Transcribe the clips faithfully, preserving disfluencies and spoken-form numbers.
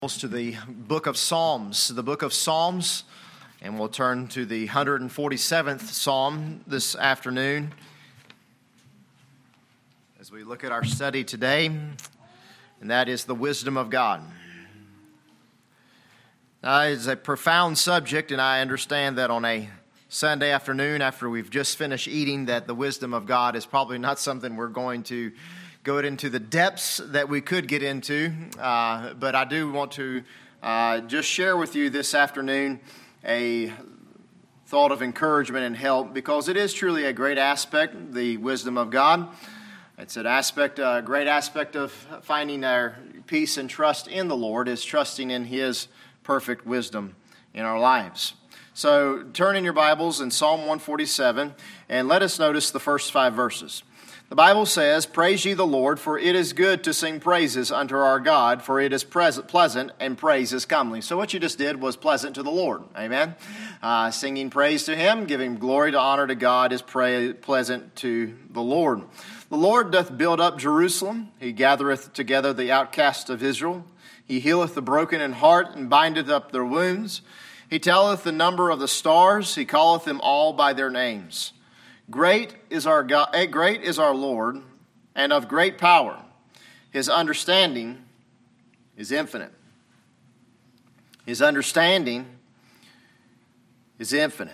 To the book of Psalms, the book of Psalms, and we'll turn to the one hundred forty-seventh Psalm this afternoon as we look at our study today, and that is the wisdom of God. Now, it's a profound subject, and I understand that on a Sunday afternoon after we've just finished eating, that the wisdom of God is probably not something we're going to go into the depths that we could get into, uh, but I do want to uh, just share with you this afternoon a thought of encouragement and help, because it is truly a great aspect, the wisdom of God. It's an aspect, a great aspect of finding our peace and trust in the Lord is trusting in His perfect wisdom in our lives. So turn in your Bibles in Psalm one forty-seven, and let us notice the first five verses. The Bible says, "Praise ye the Lord, for it is good to sing praises unto our God, for it is pleasant, and praise is comely." So what you just did was pleasant to the Lord. Amen? Uh, singing praise to Him, giving glory to honor to God is pra- pleasant to the Lord. "The Lord doth build up Jerusalem. He gathereth together the outcasts of Israel. He healeth the broken in heart, and bindeth up their wounds. He telleth the number of the stars. He calleth them all by their names. Great is our God, great is our Lord, and of great power. His understanding is infinite." His understanding is infinite.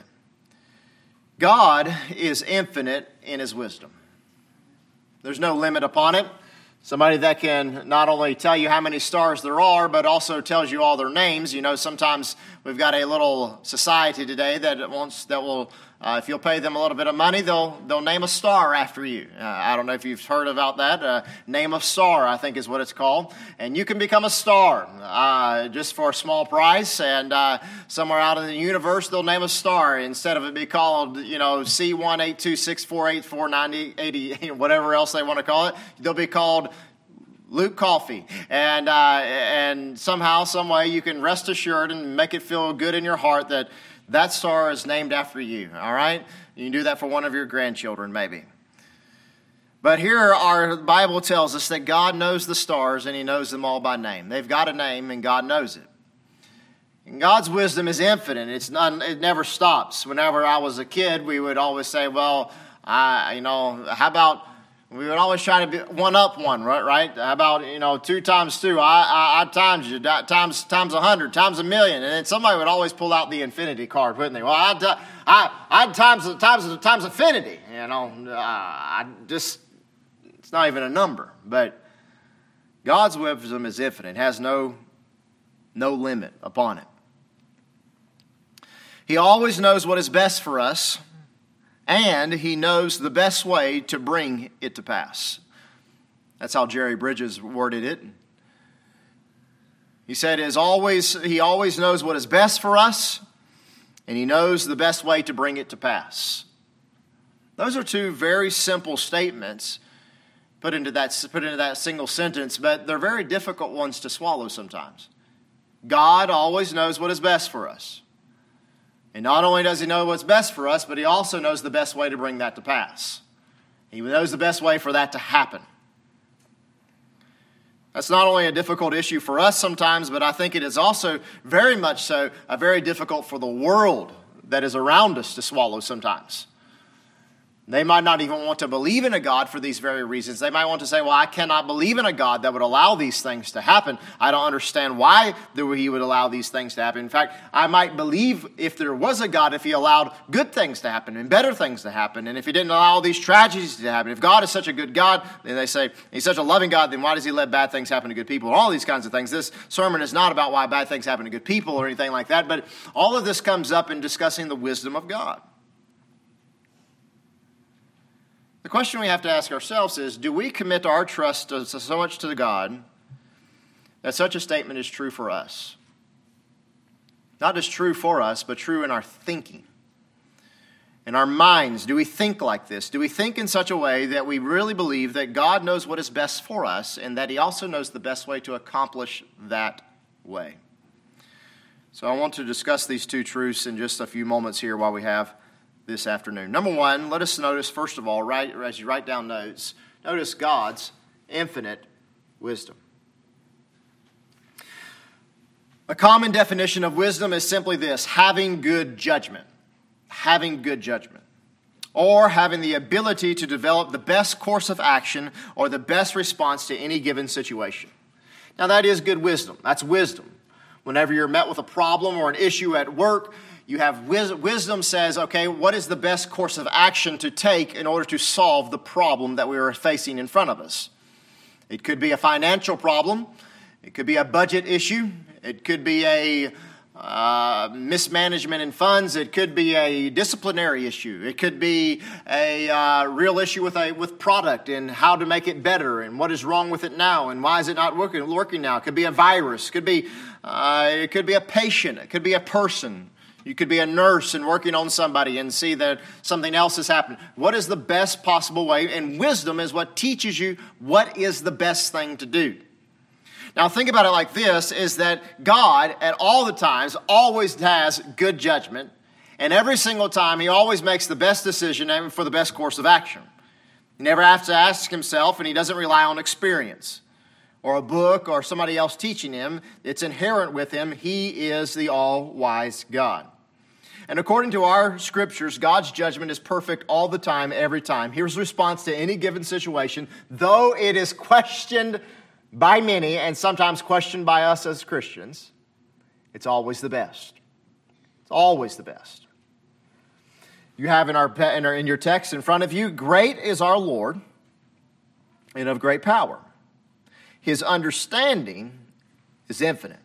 God is infinite in His wisdom. There's no limit upon it. Somebody that can not only tell you how many stars there are, but also tells you all their names. You know, sometimes we've got a little society today that wants that will, uh, if you'll pay them a little bit of money, they'll they'll name a star after you. Uh, I don't know if you've heard about that. Uh, name a star, I think, is what it's called. And you can become a star uh, just for a small price. And uh, somewhere out in the universe, they'll name a star instead of it be called, you know, C one eight two six four eight four nine eight zero, whatever else they want to call it. They'll be called Luke Coffee, and uh, and somehow, some way, you can rest assured and make it feel good in your heart that that star is named after you. All right, you can do that for one of your grandchildren, maybe. But here, our Bible tells us that God knows the stars, and He knows them all by name. They've got a name, and God knows it. And God's wisdom is infinite. It's not. It never stops. Whenever I was a kid, we would always say, "Well, I, you know, how about?" We would always try to be one up one, right? Right? How about, you know, two times two? I, I, I times you, times times a hundred, times a million, and then somebody would always pull out the infinity card, wouldn't they? Well, I, I, I times times times infinity. You know, uh, I just it's not even a number. But God's wisdom is infinite; has no no limit upon it. He always knows what is best for us, and He knows the best way to bring it to pass. That's how Jerry Bridges worded it. He said, "Is always He always knows what is best for us, and He knows the best way to bring it to pass." Those are two very simple statements put into that put into that single sentence, but they're very difficult ones to swallow sometimes. God always knows what is best for us. And not only does He know what's best for us, but He also knows the best way to bring that to pass. He knows the best way for that to happen. That's not only a difficult issue for us sometimes, but I think it is also very much so a very difficult for the world that is around us to swallow sometimes. They might not even want to believe in a God for these very reasons. They might want to say, "Well, I cannot believe in a God that would allow these things to happen. I don't understand why He would allow these things to happen. In fact, I might believe if there was a God, if He allowed good things to happen and better things to happen, and if He didn't allow these tragedies to happen. If God is such a good God," then they say, He's such a loving God, then why does He let bad things happen to good people? And all these kinds of things. This sermon is not about why bad things happen to good people or anything like that, but all of this comes up in discussing the wisdom of God. The question we have to ask ourselves is, do we commit our trust to, so much to God that such a statement is true for us? Not just true for us, but true in our thinking. In our minds, do we think like this? Do we think in such a way that we really believe that God knows what is best for us and that He also knows the best way to accomplish that way? So I want to discuss these two truths in just a few moments here while we have this afternoon. Number one, let us notice, first of all, right, as you write down notes, notice God's infinite wisdom. A common definition of wisdom is simply this: having good judgment. Having good judgment. Or having the ability to develop the best course of action or the best response to any given situation. Now that is good wisdom. That's wisdom. Whenever you're met with a problem or an issue at work, you have wis- wisdom says, okay, what is the best course of action to take in order to solve the problem that we are facing in front of us? It could be a financial problem. It could be a budget issue. It could be a uh, mismanagement in funds. It could be a disciplinary issue. It could be a uh, real issue with a with product and how to make it better and what is wrong with it now and why is it not working working now. It could be a virus. It could be uh, it could be a patient. It could be a person. You could be a nurse and working on somebody and see that something else has happened. What is the best possible way? And wisdom is what teaches you what is the best thing to do. Now think about it like this, is that God at all the times always has good judgment, and every single time he always makes the best decision for the best course of action. He never has to ask himself, and he doesn't rely on experience or a book or somebody else teaching him. It's inherent with him. He is the all-wise God. And according to our scriptures, God's judgment is perfect all the time, every time. His response to any given situation, though it is questioned by many and sometimes questioned by us as Christians, it's always the best. It's always the best. You have in our in, our, in your text in front of you, great is our Lord and of great power. His understanding is infinite.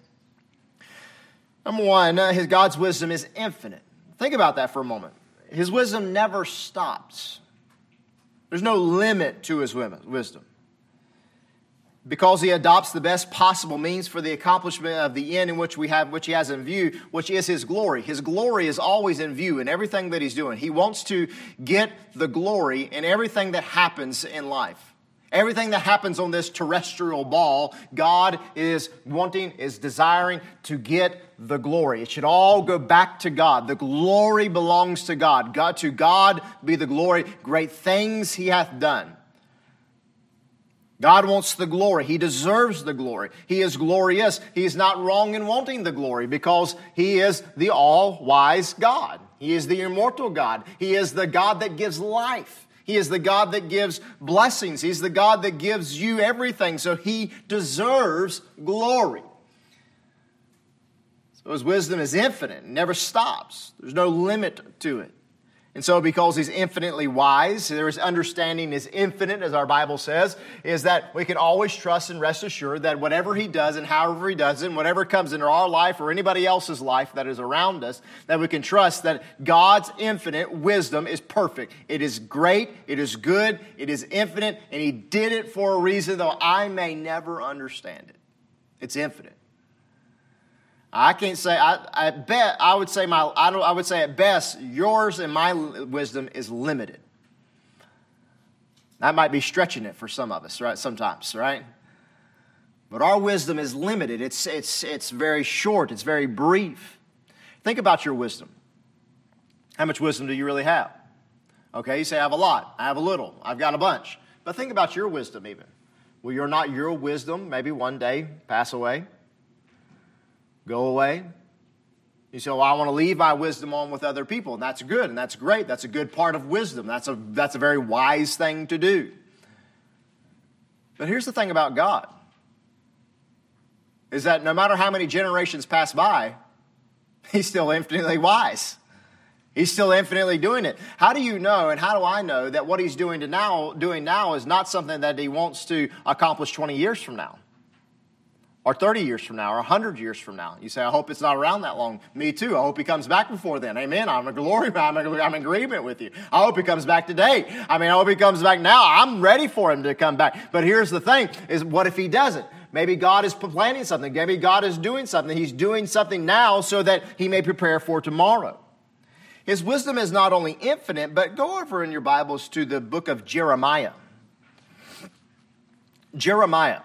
Number one, uh, his God's wisdom is infinite. Think about that for a moment. His wisdom never stops. There's no limit to his wisdom. Because he adopts the best possible means for the accomplishment of the end in which we have, which he has in view, which is his glory. His glory is always in view in everything that he's doing. He wants to get the glory in everything that happens in life. Everything that happens on this terrestrial ball, God is wanting, is desiring to get the glory. It should all go back to God. The glory belongs to God. God, to God be the glory. Great things he hath done. God wants the glory. He deserves the glory. He is glorious. He is not wrong in wanting the glory because he is the all-wise God. He is the immortal God. He is the God that gives life. He is the God that gives blessings. He's the God that gives you everything. So he deserves glory. So his wisdom is infinite. It never stops. There's no limit to it. And so because he's infinitely wise, his understanding is infinite, as our Bible says, is that we can always trust and rest assured that whatever he does and however he does it, and whatever comes into our life or anybody else's life that is around us, that we can trust that God's infinite wisdom is perfect. It is great, it is good, it is infinite, and he did it for a reason, though I may never understand it. It's infinite. I can't say, I, I bet, I would say my, I, don't, I would say at best, yours and my wisdom is limited. That might be stretching it for some of us, right? Sometimes, right? But our wisdom is limited. It's, it's, it's very short. It's very brief. Think about your wisdom. How much wisdom do you really have? Okay, you say, I have a lot. I have a little. I've got a bunch. But think about your wisdom even. Will your not your wisdom maybe one day pass away? Go away. You say, well, I want to leave my wisdom on with other people. And that's good, and that's great. That's a good part of wisdom. That's a, that's a very wise thing to do. But here's the thing about God, is that no matter how many generations pass by, he's still infinitely wise. He's still infinitely doing it. How do you know, and how do I know, that what he's doing, to now, doing now is not something that he wants to accomplish twenty years from now? Or thirty years from now, or one hundred years from now. You say, I hope it's not around that long. Me too. I hope he comes back before then. Amen. I'm a glory. I'm, a, I'm in agreement with you. I hope he comes back today. I mean, I hope he comes back now. I'm ready for him to come back. But here's the thing, is what if he doesn't? Maybe God is planning something. Maybe God is doing something. He's doing something now so that he may prepare for tomorrow. His wisdom is not only infinite, but go over in your Bibles to the book of Jeremiah. Jeremiah.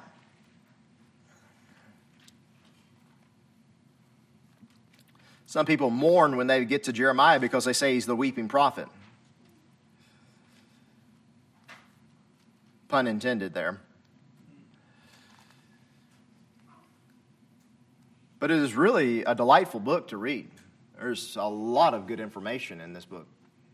Some people mourn when they get to Jeremiah because they say he's the weeping prophet. Pun intended there. But it is really a delightful book to read. There's a lot of good information in this book.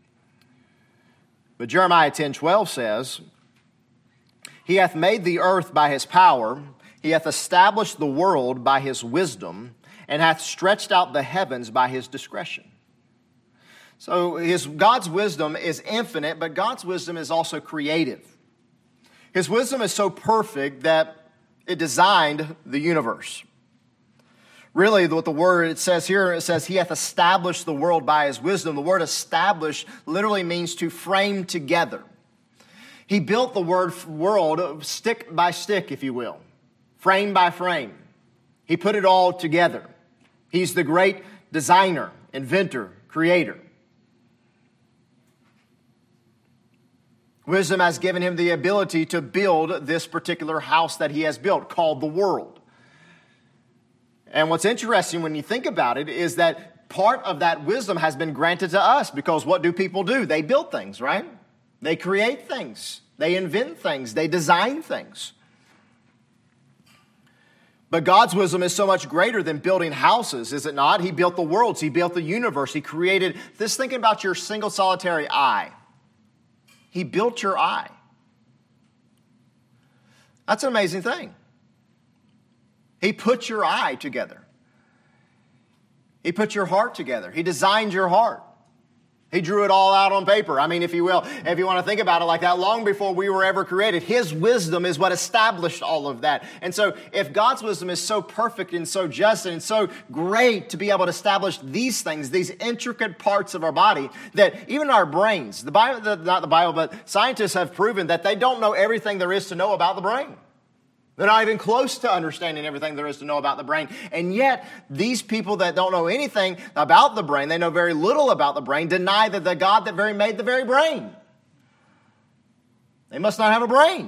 But Jeremiah ten twelve says, He hath made the earth by His power, He hath established the world by His wisdom, and hath stretched out the heavens by His discretion. So his, God's wisdom is infinite, but God's wisdom is also creative. His wisdom is so perfect that it designed the universe. Really, what the word it says here, it says, He hath established the world by His wisdom. The word establish literally means to frame together. He built the word world stick by stick, if you will, frame by frame. He put it all together. He's the great designer, inventor, creator. Wisdom has given him the ability to build this particular house that he has built, called the world. And what's interesting when you think about it is that part of that wisdom has been granted to us, because what do people do? They build things, right? They create things. They invent things. They design things. But God's wisdom is so much greater than building houses, is it not? He built the worlds. He built the universe. He created this. Thinking about your single solitary eye. He built your eye. That's an amazing thing. He put your eye together. He put your heart together. He designed your heart. He drew it all out on paper. I mean, if you will, if you want to think about it like that, long before we were ever created, His wisdom is what established all of that. And so if God's wisdom is so perfect and so just and so great to be able to establish these things, these intricate parts of our body, that even our brains, the Bible, the, not the Bible, but scientists have proven that they don't know everything there is to know about the brain. They're not even close to understanding everything there is to know about the brain. And yet, these people that don't know anything about the brain, they know very little about the brain, deny that the God that very made the very brain. They must not have a brain.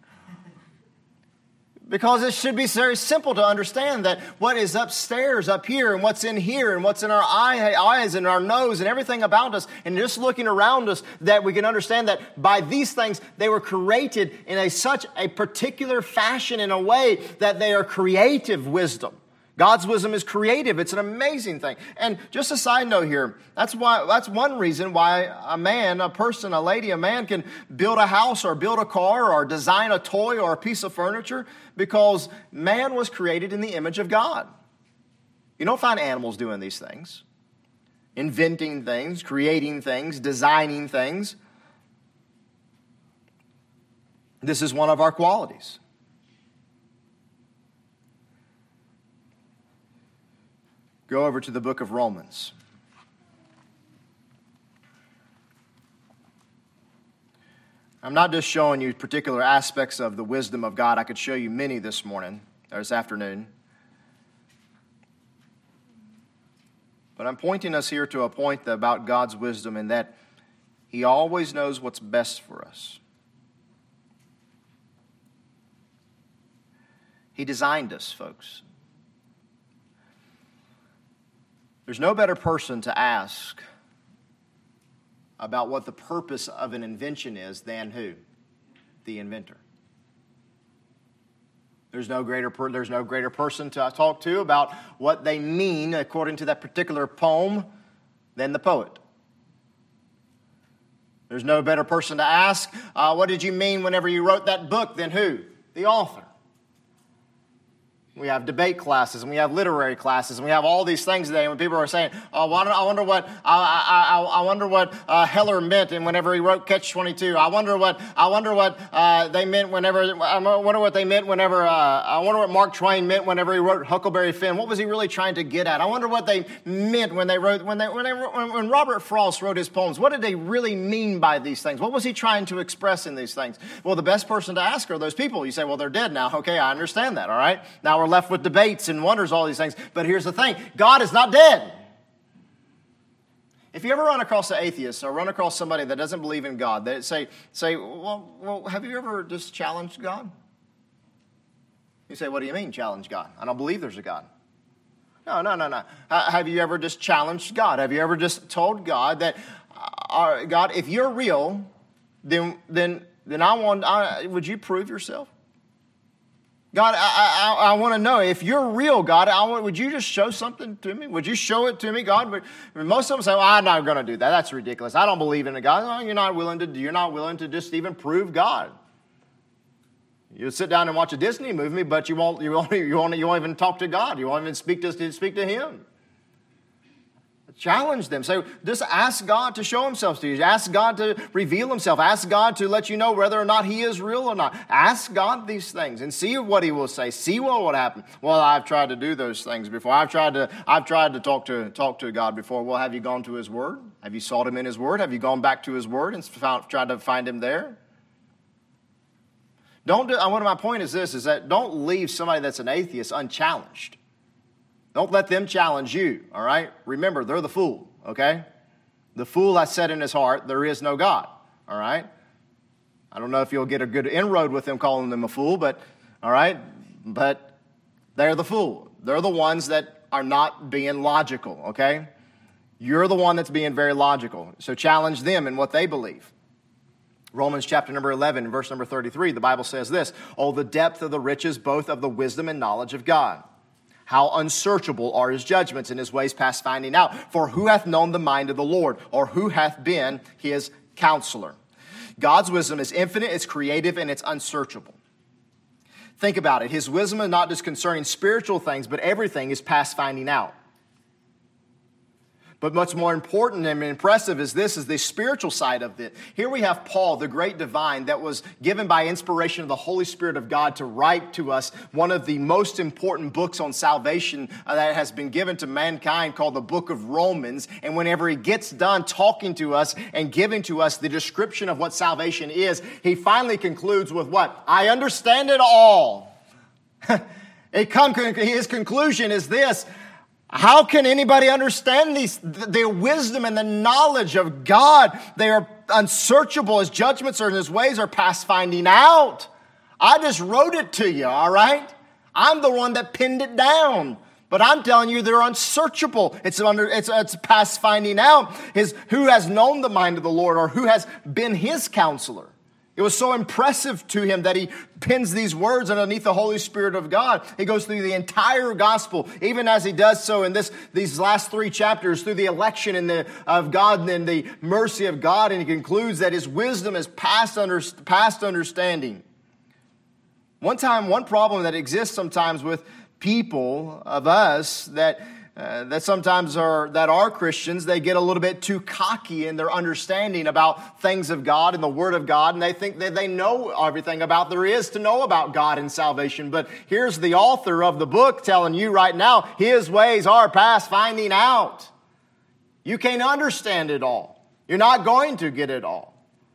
Because it should be very simple to understand that what is upstairs, up here, and what's in here, and what's in our eye, eyes and our nose, and everything about us, and just looking around us, that we can understand that by these things, they were created in a such a particular fashion, in a way that they are creative wisdom. God's wisdom is creative. It's an amazing thing. And just a side note here, that's why that's one reason why a man, a person, a lady, a man can build a house or build a car or design a toy or a piece of furniture, because man was created in the image of God. You don't find animals doing these things, inventing things, creating things, designing things. This is one of our qualities. Go over to the book of Romans. I'm not just showing you particular aspects of the wisdom of God. I could show you many this morning, or this afternoon. But I'm pointing us here to a point about God's wisdom, in that He always knows what's best for us. He designed us, folks. There's no better person to ask about what the purpose of an invention is than who? The inventor. There's no greater per, there's no greater person to talk to about what they mean according to that particular poem than the poet. There's no better person to ask, uh, what did you mean whenever you wrote that book, than who? The author. We have debate classes, and we have literary classes, and we have all these things today. And when people are saying, "Oh, I wonder what I, I, I wonder what uh, Heller meant," and whenever he wrote Catch twenty-two, I wonder what I wonder what uh, they meant whenever I wonder what they meant whenever uh, I wonder what Mark Twain meant whenever he wrote Huckleberry Finn. What was he really trying to get at? I wonder what they meant when they wrote when they when they when Robert Frost wrote his poems. What did they really mean by these things? What was he trying to express in these things? Well, the best person to ask are those people. You say, "Well, they're dead now." Okay, I understand that. All right, now we're left with debates and wonders, all these things. But here's the thing. God is not dead. If you ever run across an atheist or run across somebody that doesn't believe in God, they say, say well, well, have you ever just challenged God? You say, what do you mean challenge God? I don't believe there's a God. No, no, no, no. Uh, have you ever just challenged God? Have you ever just told God that, uh, God, if you're real, then then then I want. I, would you prove yourself? God, I, I, I want to know if you're real, God. I want, would you just show something to me? Would you show it to me, God? But most of them say, well, I'm not going to do that. That's ridiculous. I don't believe in a God. No, you're not willing to. You're not willing to just even prove God. You'll sit down and watch a Disney movie, but you won't. You won't. You won't. You won't even talk to God. You won't even speak to speak to Him. Challenge them. So just ask God to show Himself to you. Ask God to reveal Himself. Ask God to let you know whether or not He is real or not. Ask God these things and see what He will say. See what will happen. Well, I've tried to do those things before. I've tried to. I've tried to talk to talk to God before. Well, have you gone to His Word? Have you sought Him in His Word? Have you gone back to His Word and found, tried to find Him there? Don't do. One of my point is this: is that don't leave somebody that's an atheist unchallenged. Don't let them challenge you, all right? Remember, they're the fool, okay? The fool has said in his heart, there is no God, all right? I don't know if you'll get a good inroad with them calling them a fool, but, all right? But they're the fool. They're the ones that are not being logical, okay? You're the one that's being very logical. So challenge them in what they believe. Romans chapter number eleven, verse number thirty-three, the Bible says this, "Oh, the depth of the riches, both of the wisdom and knowledge of God. How unsearchable are His judgments and His ways past finding out. For who hath known the mind of the Lord, or who hath been His counselor?" God's wisdom is infinite, it's creative, and it's unsearchable. Think about it. His wisdom is not just concerning spiritual things, but everything is past finding out. But much more important and impressive is this, is the spiritual side of it. Here we have Paul, the great divine, that was given by inspiration of the Holy Spirit of God to write to us one of the most important books on salvation that has been given to mankind, called the book of Romans. And whenever he gets done talking to us and giving to us the description of what salvation is, he finally concludes with what? I understand it all. It come, his conclusion is this: how can anybody understand these, their wisdom and the knowledge of God? They are unsearchable. His judgments and His ways are past finding out. I just wrote it to you, all right? I'm the one that pinned it down. But I'm telling you, they're unsearchable. It's under, it's, it's past finding out. His, who has known the mind of the Lord, or who has been His counselor? It was so impressive to him that he pins these words underneath the Holy Spirit of God. He goes through the entire gospel, even as he does so in this these last three chapters, through the election and the, of God and the mercy of God. And he concludes that His wisdom is past, under, past understanding. One time, one problem that exists sometimes with people of us that Uh, that sometimes are, that are Christians, they get a little bit too cocky in their understanding about things of God and the Word of God, and they think that they know everything about there is to know about God and salvation. But here's the author of the book telling you right now, His ways are past finding out. You can't understand it all. You're not going to get it all.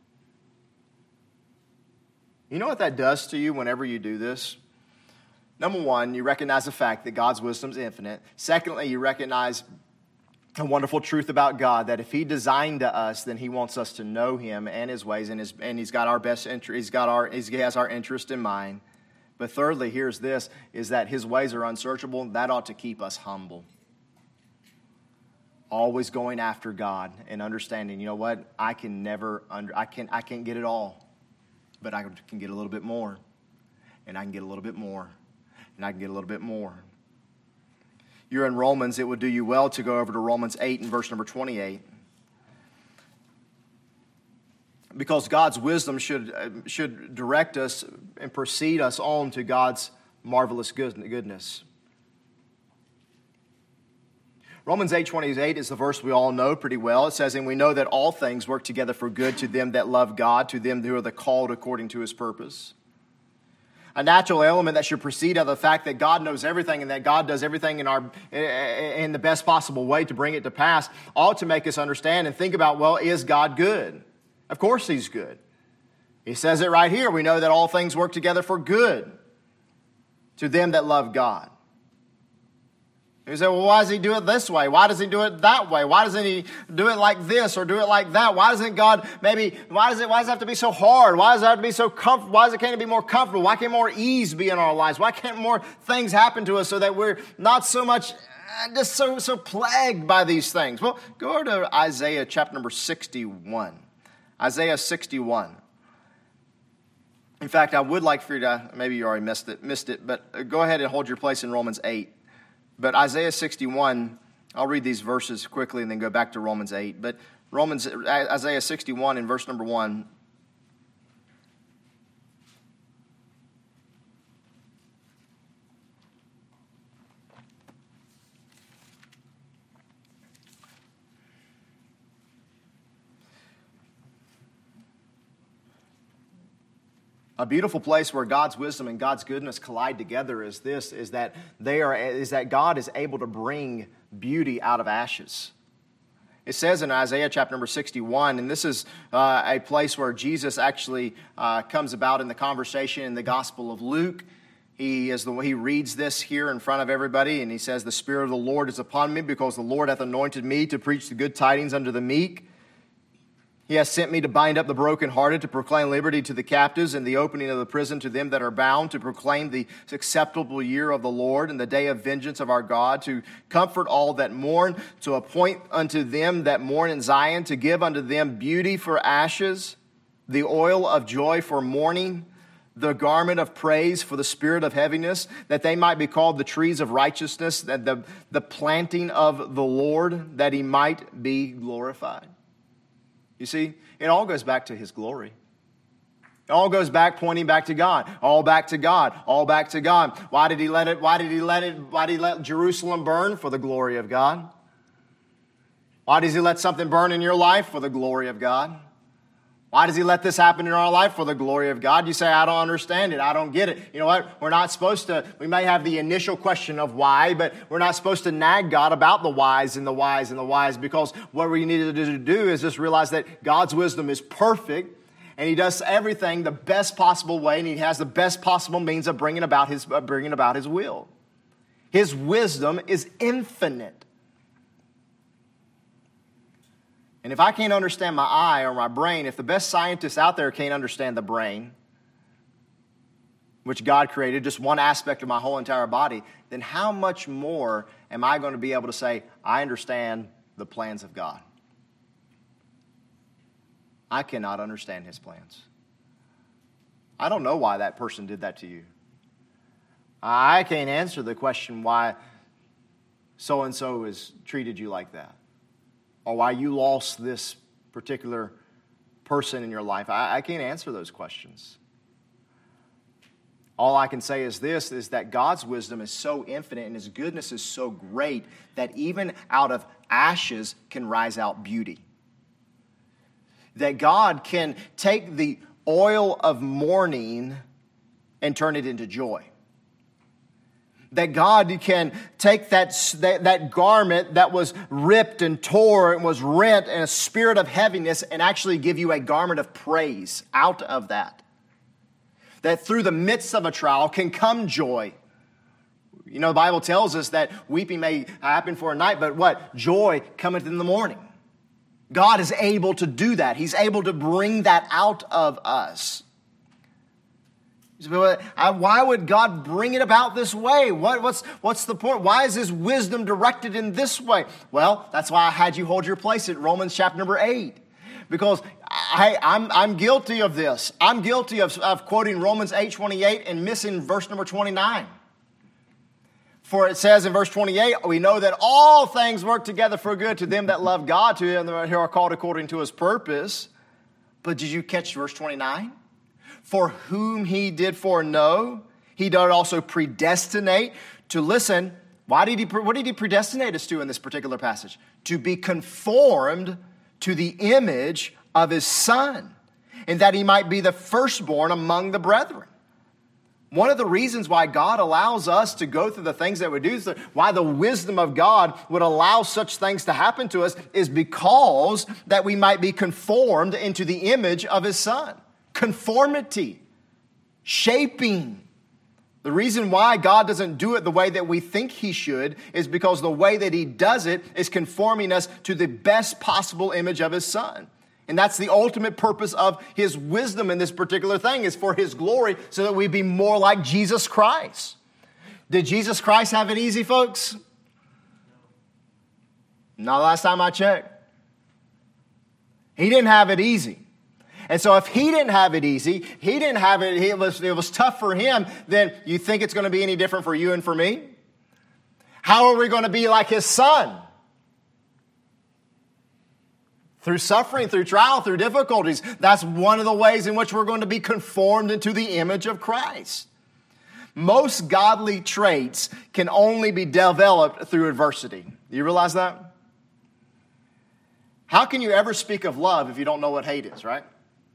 You know what that does to you whenever you do this? Number one, you recognize the fact that God's wisdom is infinite. Secondly, you recognize a wonderful truth about God, that if He designed us, then He wants us to know Him and His ways, and, his, and He's got our best interest. He's got our, He has our interest in mind. But thirdly, here's this: is that His ways are unsearchable. That ought to keep us humble. Always going after God and understanding. You know what? I can never under. I can. I can't get it all, but I can get a little bit more, and I can get a little bit more. And I can get a little bit more. You're in Romans, it would do you well to go over to Romans eight and verse number twenty-eight. Because God's wisdom should, should direct us and proceed us on to God's marvelous goodness. Romans eight twenty-eight is the verse we all know pretty well. It says, "And we know that all things work together for good to them that love God, to them who are the called according to His purpose." A natural element that should proceed out of the fact that God knows everything and that God does everything in our in the best possible way to bring it to pass ought to make us understand and think about, well, is God good? Of course He's good. He says it right here. We know that all things work together for good to them that love God. You say, well, why does He do it this way? Why does He do it that way? Why doesn't He do it like this or do it like that? Why doesn't God maybe, why does it, why does it have to be so hard? Why does it have to be so comfortable? Why does it, can't it be more comfortable? Why can't more ease be in our lives? Why can't more things happen to us so that we're not so much, just so, so plagued by these things? Well, go over to Isaiah chapter number sixty-one. Isaiah sixty-one. In fact, I would like for you to, maybe you already missed it, missed it, but go ahead and hold your place in Romans eight. But Isaiah sixty-one, I'll read these verses quickly and then go back to Romans eight. But Romans, Isaiah sixty-one in verse number one. A beautiful place where God's wisdom and God's goodness collide together is this, is that they are, is that God is able to bring beauty out of ashes. It says in Isaiah chapter number sixty-one, and this is uh, a place where Jesus actually uh, comes about in the conversation in the Gospel of Luke. He is the he reads this here in front of everybody, and he says, "The Spirit of the Lord is upon me, because the Lord hath anointed me to preach the good tidings unto the meek. He has sent me to bind up the brokenhearted, to proclaim liberty to the captives, and the opening of the prison to them that are bound, to proclaim the acceptable year of the Lord, and the day of vengeance of our God, to comfort all that mourn, to appoint unto them that mourn in Zion, to give unto them beauty for ashes, the oil of joy for mourning, the garment of praise for the spirit of heaviness, that they might be called the trees of righteousness, that the, the planting of the Lord, that he might be glorified." You see, it all goes back to his glory. It all goes back, pointing back to God. All back to God. All back to God. Why did he let it, why did he let it, why did he let Jerusalem burn? For the glory of God. Why does he let something burn in your life? For the glory of God. Why does he let this happen in our life? For the glory of God. You say, "I don't understand it. I don't get it." You know what? We're not supposed to, we may have the initial question of why, but we're not supposed to nag God about the whys and the whys and the whys, because what we need to do is just realize that God's wisdom is perfect, and he does everything the best possible way, and he has the best possible means of bringing about his, uh, bringing about his will. His wisdom is infinite. And if I can't understand my eye or my brain, if the best scientists out there can't understand the brain, which God created, just one aspect of my whole entire body, then how much more am I going to be able to say, I understand the plans of God? I cannot understand his plans. I don't know why that person did that to you. I can't answer the question why so-and-so has treated you like that, or why you lost this particular person in your life. I, I can't answer those questions. All I can say is this, is that God's wisdom is so infinite and his goodness is so great that even out of ashes can rise out beauty. That God can take the oil of mourning and turn it into joy. That God can take that, that, that garment that was ripped and tore and was rent in a spirit of heaviness and actually give you a garment of praise out of that. That through the midst of a trial can come joy. You know, the Bible tells us that weeping may happen for a night, but what? Joy cometh in the morning. God is able to do that. He's able to bring that out of us. Why would God bring it about this way? What, what's, what's the point? Why is his wisdom directed in this way? Well, that's why I had you hold your place at Romans chapter number eight. Because I, I'm, I'm guilty of this. I'm guilty of, of quoting Romans eight twenty-eight and missing verse number twenty-nine. For it says in verse twenty-eight, we know that all things work together for good to them that love God, to them who are called according to his purpose. But did you catch verse twenty-nine? For whom he did foreknow, he did also predestinate to listen. Why did he, what did he predestinate us to in this particular passage? To be conformed to the image of his Son, and that he might be the firstborn among the brethren. One of the reasons why God allows us to go through the things that we do, why the wisdom of God would allow such things to happen to us, is because that we might be conformed into the image of his Son. Conformity, shaping. The reason why God doesn't do it the way that we think he should is because the way that he does it is conforming us to the best possible image of his Son. And that's the ultimate purpose of his wisdom in this particular thing, is for his glory, so that we be more like Jesus Christ. Did Jesus Christ have it easy, folks? Not last time I checked. He didn't have it easy. And so if he didn't have it easy, he didn't have it, it was, it was tough for him, then you think it's going to be any different for you and for me? How are we going to be like his son? Through suffering, through trial, through difficulties. That's one of the ways in which we're going to be conformed into the image of Christ. Most godly traits can only be developed through adversity. Do you realize that? How can you ever speak of love if you don't know what hate is, right?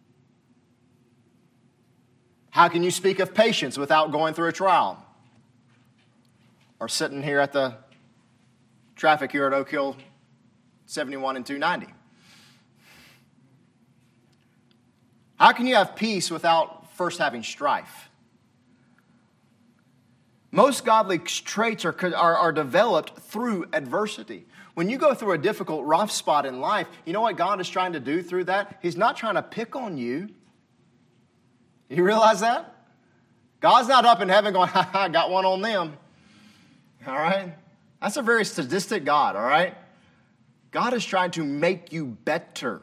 How can you speak of patience without going through a trial? Or sitting here at the traffic here at Oak Hill seventy-one and two ninety? How can you have peace without first having strife? Most godly traits are, are, are developed through adversity. When you go through a difficult, rough spot in life, you know what God is trying to do through that? He's not trying to pick on you. You realize that? God's not up in heaven going, ha ha, got one on them. All right? That's a very sadistic God, all right? God is trying to make you better.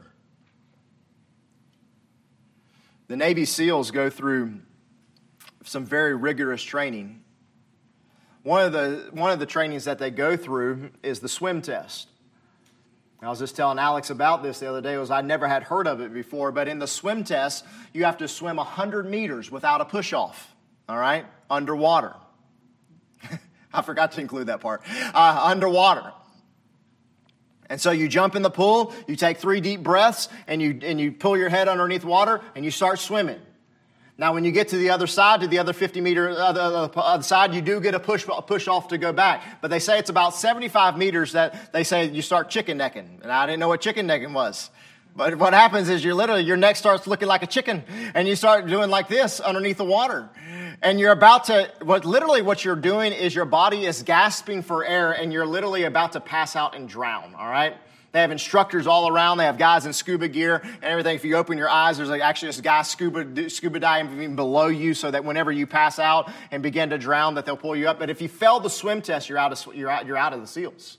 The Navy SEALs go through some very rigorous training. One of the one of the trainings that they go through is the swim test. I was just telling Alex about this the other day. It was I never had heard of it before, but in the swim test, you have to swim one hundred meters without a push-off, all right, underwater. I forgot to include that part. Uh, underwater. And so you jump in the pool, you take three deep breaths, and you and you pull your head underneath water, and you start swimming. Now, when you get to the other side, to the other fifty meter other, other, other side, you do get a push push off to go back. But they say it's about seventy-five meters that they say you start chicken necking. And I didn't know what chicken necking was. But what happens is you're literally, your neck starts looking like a chicken, and you start doing like this underneath the water. And you're about to, what literally what you're doing is your body is gasping for air, and you're literally about to pass out and drown, all right? They have instructors all around. They have guys in scuba gear and everything. If you open your eyes, there's like actually this guy scuba, scuba diving below you so that whenever you pass out and begin to drown, that they'll pull you up. But if you fail the swim test, you're out of, you're out, you're out of the SEALs.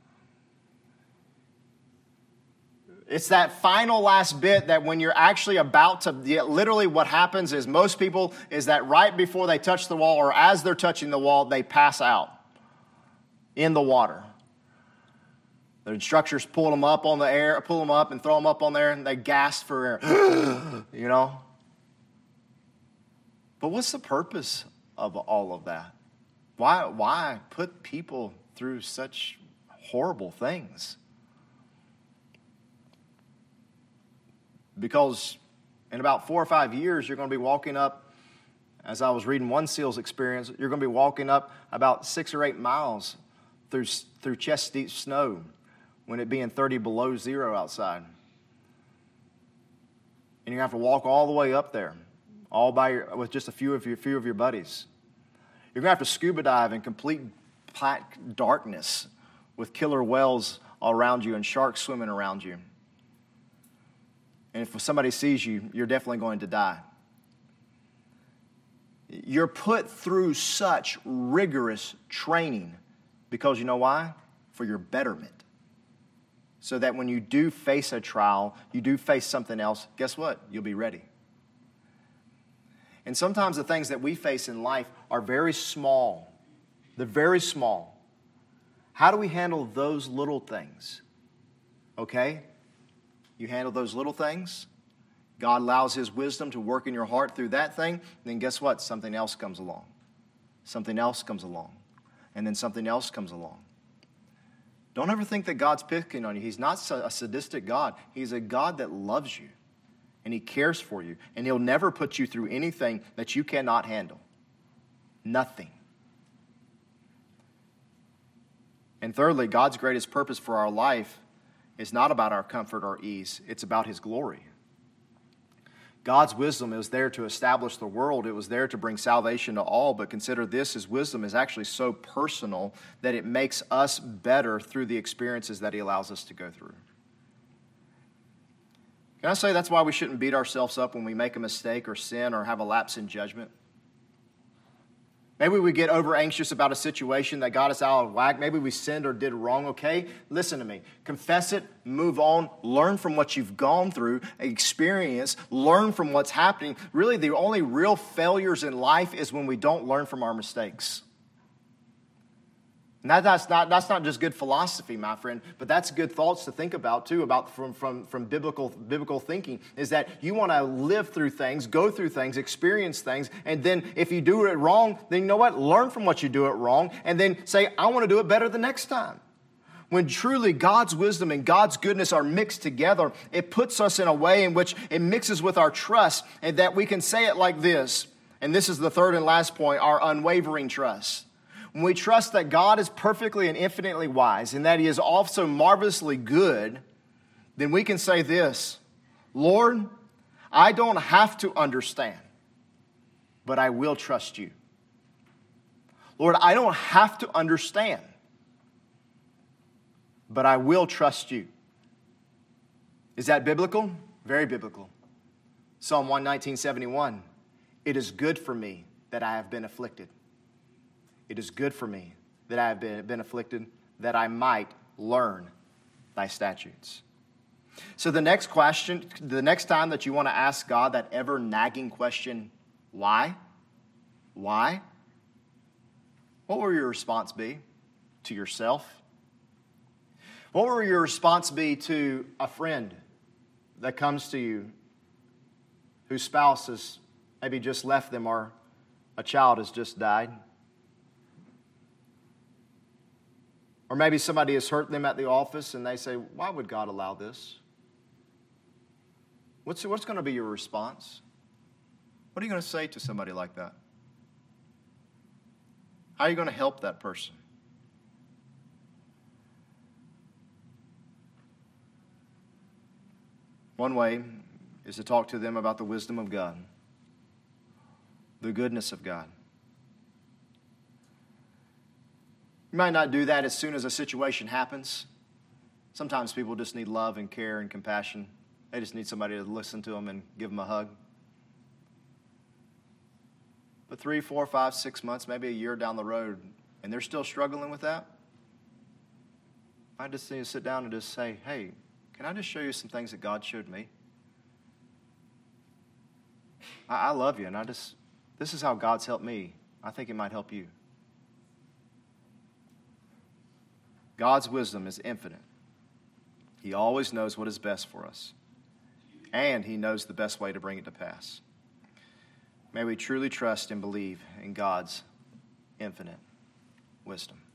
It's that final last bit that when you're actually about to, literally what happens is most people is that right before they touch the wall or as they're touching the wall, they pass out in the water. The instructors pull them up on the air, pull them up and throw them up on there, and they gasp for air. You know? But what's the purpose of all of that? Why, why put people through such horrible things? Because in about four or five years, you're going to be walking up, as I was reading one SEAL's experience, you're going to be walking up about six or eight miles through through chest-deep snow when it being thirty below zero outside. And you have to walk all the way up there, all by your, with just a few of your few of your buddies. You're going to have to scuba dive in complete black darkness with killer whales all around you and sharks swimming around you. And if somebody sees you, you're definitely going to die. You're put through such rigorous training because you know why? For your betterment. So that when you do face a trial, you do face something else, guess what? You'll be ready. And sometimes the things that we face in life are very small. They're very small. How do we handle those little things? Okay? You handle those little things. God allows His wisdom to work in your heart through that thing. And then guess what? Something else comes along. Something else comes along. And then something else comes along. Don't ever think that God's picking on you. He's not a sadistic God. He's a God that loves you. And He cares for you. And He'll never put you through anything that you cannot handle. Nothing. And thirdly, God's greatest purpose for our life is not about our comfort or ease. It's about His glory. God's wisdom is there to establish the world. It was there to bring salvation to all. But consider this, His wisdom is actually so personal that it makes us better through the experiences that He allows us to go through. Can I say that's why we shouldn't beat ourselves up when we make a mistake or sin or have a lapse in judgment? Maybe we get over anxious about a situation that got us out of whack. Maybe we sinned or did wrong, okay? Listen to me. Confess it, move on, learn from what you've gone through, experience, learn from what's happening. Really, the only real failures in life is when we don't learn from our mistakes. And that, that's not that's not just good philosophy, my friend, but that's good thoughts to think about too, about from, from, from biblical biblical thinking, is that you want to live through things, go through things, experience things, and then if you do it wrong, then you know what? Learn from what you do it wrong, and then say, I want to do it better the next time. When truly God's wisdom and God's goodness are mixed together, it puts us in a way in which it mixes with our trust, and that we can say it like this, and this is the third and last point, our unwavering trust. When we trust that God is perfectly and infinitely wise and that He is also marvelously good, then we can say this, Lord, I don't have to understand, but I will trust you. Lord, I don't have to understand, but I will trust you. Is that biblical? Very biblical. Psalm one nineteen, seventy-one, it is good for me that I have been afflicted. It is good for me that I have been, been afflicted, that I might learn thy statutes. So the next question, the next time that you want to ask God that ever nagging question, why? Why? What will your response be to yourself? What will your response be to a friend that comes to you whose spouse has maybe just left them or a child has just died? Or maybe somebody has hurt them at the office and they say, why would God allow this? What's, what's going to be your response? What are you going to say to somebody like that? How are you going to help that person? One way is to talk to them about the wisdom of God, the goodness of God. You might not do that as soon as a situation happens. Sometimes people just need love and care and compassion. They just need somebody to listen to them and give them a hug. But three, four, five, six months, maybe a year down the road, and they're still struggling with that, I just need to sit down and just say, hey, can I just show you some things that God showed me? I, I love you, and I just, this is how God's helped me. I think it might help you. God's wisdom is infinite. He always knows what is best for us. And He knows the best way to bring it to pass. May we truly trust and believe in God's infinite wisdom.